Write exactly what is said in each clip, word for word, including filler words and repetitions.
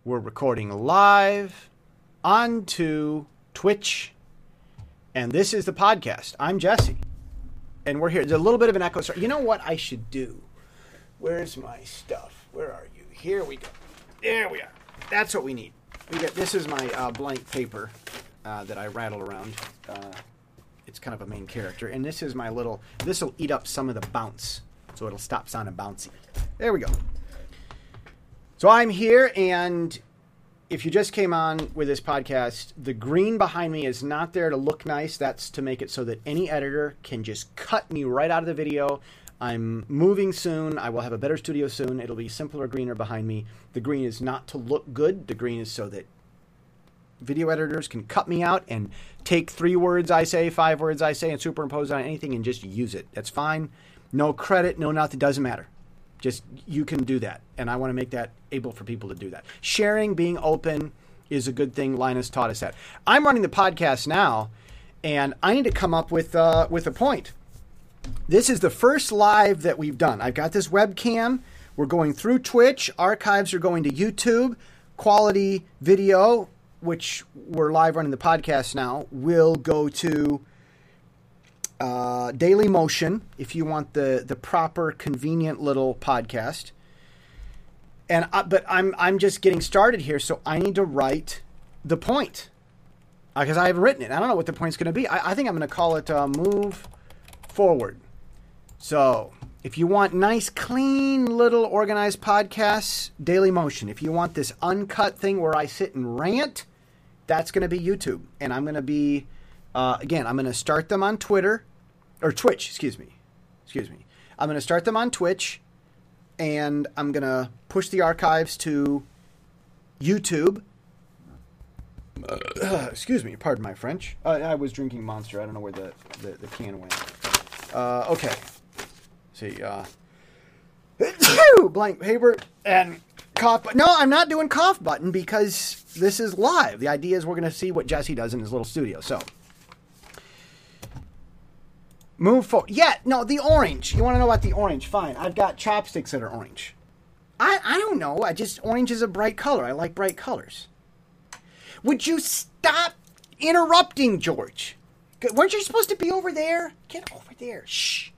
We're recording live onto Twitch. And this is the podcast. I'm Jesse. And we're here. There's a little bit of an echo. You know what I should do? Where's my stuff? Where are you? Here we go. There we are. That's what we need. We get. This is my uh, blank paper uh, that I rattle around. Uh, it's kind of a main character. And this is my little... This will eat up some of the bounce. So it'll stop sounding bouncy. There we go. So I'm here, and if you just came on with this podcast, the green behind me is not there to look nice. That's to make it so that any editor can just cut me right out of the video. I'm moving soon. I will have a better studio soon. It'll be simpler, greener behind me. The green is not to look good. The green is so that video editors can cut me out and take three words I say, five words I say, and superimpose on anything and just use it. That's fine. No credit, no nothing. Doesn't matter. Just, you can do that. And I want to make that able for people to do that. Sharing, being open is a good thing. Linus taught us that. I'm running the podcast now, and I need to come up with uh, with a point. This is the first live that we've done. I've got this webcam. We're going through Twitch. Archives are going to YouTube. Quality video, which we're live running the podcast now, will go to Uh, Daily Motion, if you want the, the proper, convenient little podcast. And I, but I'm I'm just getting started here, so I need to write the point because uh, I haven't written it. I don't know what the point's going to be. I, I think I'm going to call it uh, Move Forward. So if you want nice, clean, little organized podcasts, Daily Motion. If you want this uncut thing where I sit and rant, that's going to be YouTube. And I'm going to be, uh, again, I'm going to start them on Twitter. Or Twitch, excuse me. Excuse me. I'm going to start them on Twitch, and I'm going to push the archives to YouTube. Uh, excuse me, pardon my French. Uh, I was drinking Monster. I don't know where the, the, the can went. Uh, okay. See, uh... blank paper and cough button. No, I'm not doing cough button because this is live. The idea is we're going to see what Jesse does in his little studio, so... Move forward. Yeah, no, the orange. You want to know about the orange? Fine. I've got chopsticks that are orange. I, I don't know. I just, orange is a bright color. I like bright colors. Would you stop interrupting, George? Weren't you supposed to be over there? Get over there. Shh.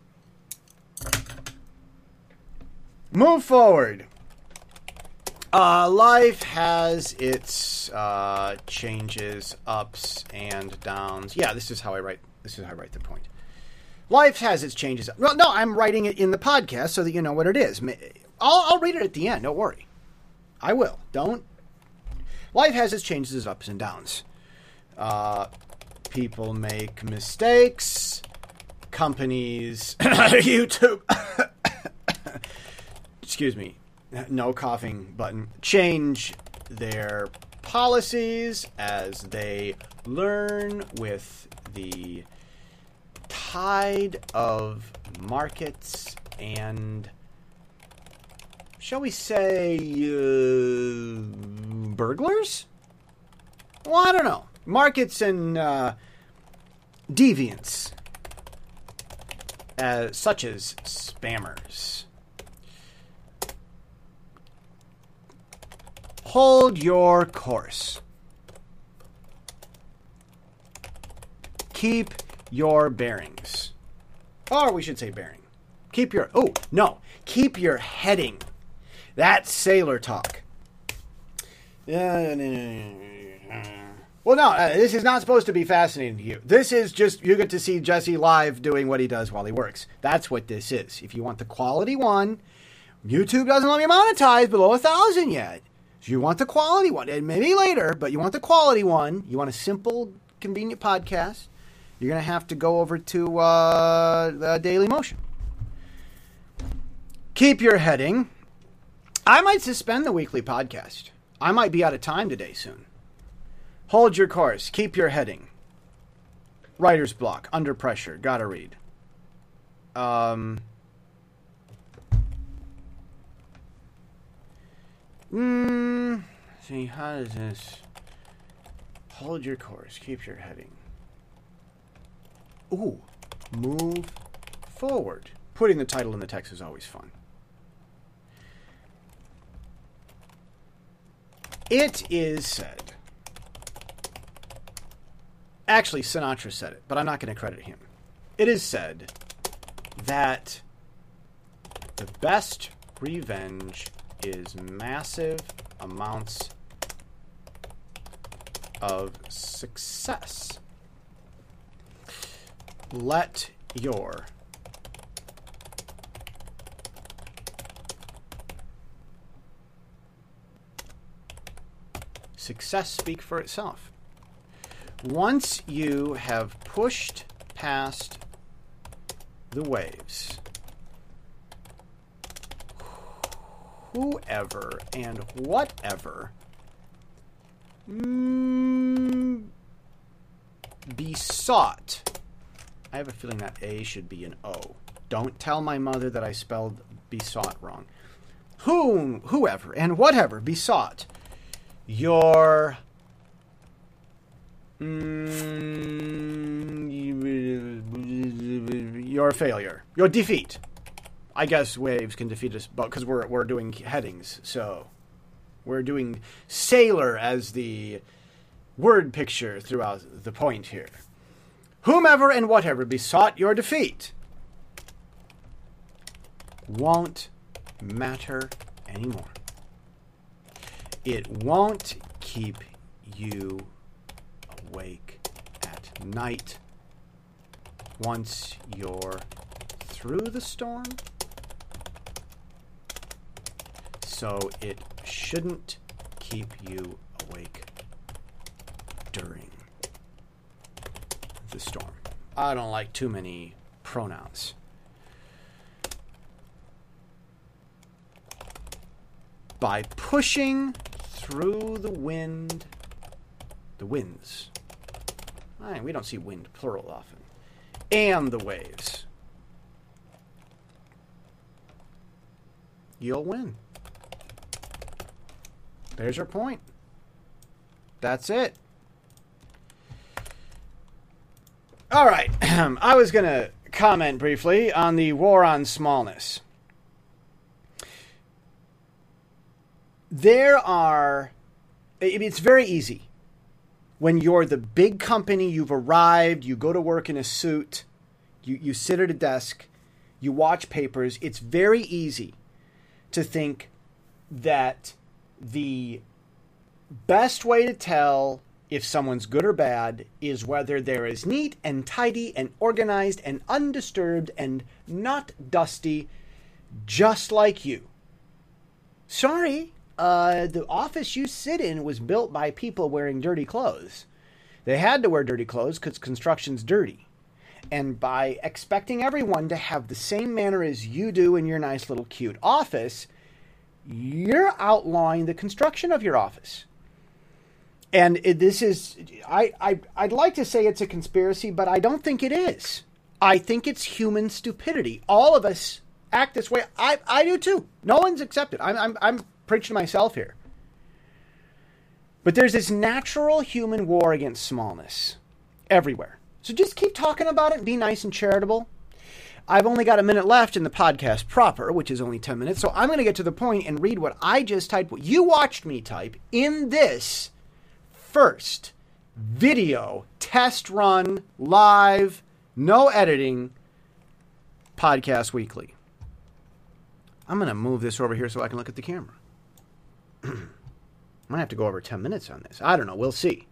Move forward. Uh, life has its uh, changes, ups and downs. Yeah, this is how I write. This is how I write the point. Life has its changes. Well, no, I'm writing it in the podcast so that you know what it is. I'll, I'll read it at the end. Don't worry. I will. Don't. Life has its changes, ups and downs. Uh, people make mistakes. Companies, YouTube. Excuse me. No coughing button. Change their policies as they learn with the tide of markets and, shall we say, uh, burglars? Well, I don't know. Markets and uh, deviants, uh, such as spammers. Hold your course. Keep your bearings. Or we should say bearing. Keep your... Oh, no. Keep your heading. That's sailor talk. Well, no. Uh, this is not supposed to be fascinating to you. This is just... You get to see Jesse live doing what he does while he works. That's what this is. If you want the quality one, YouTube doesn't let me monetize below a thousand yet. So you want the quality one. And maybe later, but you want the quality one. You want a simple, convenient podcast. You're going to have to go over to uh, the Daily Motion. Keep your heading. I might suspend the weekly podcast. I might be out of time today soon. Hold your course. Keep your heading. Writer's block. Under pressure. Gotta read. Um. Hmm. See, how does this... Hold your course. Keep your heading. Ooh, move forward. Putting the title in the text is always fun. It is said. Actually, Sinatra said it, but I'm not going to credit him. It is said that the best revenge is massive amounts of success. Let your success speak for itself. Once you have pushed past the waves, whoever and whatever mm, besought. I have a feeling that A should be an O. Don't tell my mother that I spelled besought wrong. Whom, whoever and whatever besought your mm, your failure, your defeat. I guess waves can defeat us, but because we're we're doing headings, so we're doing sailor as the word picture throughout the point here. Whomever and whatever besought your defeat won't matter anymore. It won't keep you awake at night once you're through the storm. So it shouldn't keep you awake during the storm. I don't like too many pronouns. By pushing through the wind, the winds. I mean, we don't see wind plural often. And the waves. You'll win. There's your point. That's it. All right. I was going to comment briefly on the war on smallness. There are... It's very easy. When you're the big company, you've arrived, you go to work in a suit, you, you sit at a desk, you watch papers, it's very easy to think that the best way to tell if someone's good or bad is whether they're as neat and tidy and organized and undisturbed and not dusty, just like you. Sorry, uh, the office you sit in was built by people wearing dirty clothes. They had to wear dirty clothes because construction's dirty. And by expecting everyone to have the same manner as you do in your nice little cute office, you're outlawing the construction of your office. And it, this is, I, I, I'd like to say it's a conspiracy, but I don't think it is. I think it's human stupidity. All of us act this way. I, I do too. No one's accepted. I'm, I'm, I'm preaching to myself here. But there's this natural human war against smallness everywhere. So just keep talking about it and be nice and charitable. I've only got a minute left in the podcast proper, which is only ten minutes. So I'm going to get to the point and read what I just typed, what you watched me type in this first video test run, live, no editing, Podcast Weekly. I'm going to move this over here so I can look at the camera. I might have to go over ten minutes on this. I don't know. We'll see.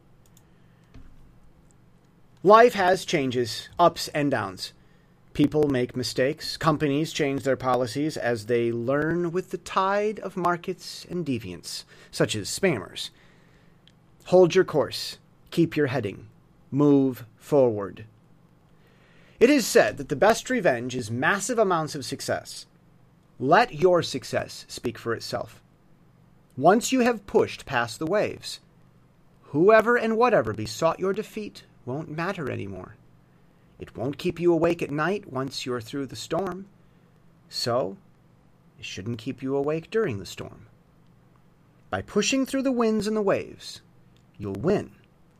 Life has changes, ups and downs. People make mistakes. Companies change their policies as they learn with the tide of markets and deviants, such as spammers. Hold your course. Keep your heading. Move forward. It is said that the best revenge is massive amounts of success. Let your success speak for itself. Once you have pushed past the waves, whoever and whatever besought your defeat won't matter anymore. It won't keep you awake at night once you're through the storm. So, it shouldn't keep you awake during the storm. By pushing through the winds and the waves, you'll win.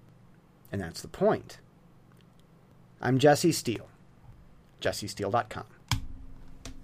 And that's the point. I'm Jesse Steele. jesse steele dot com.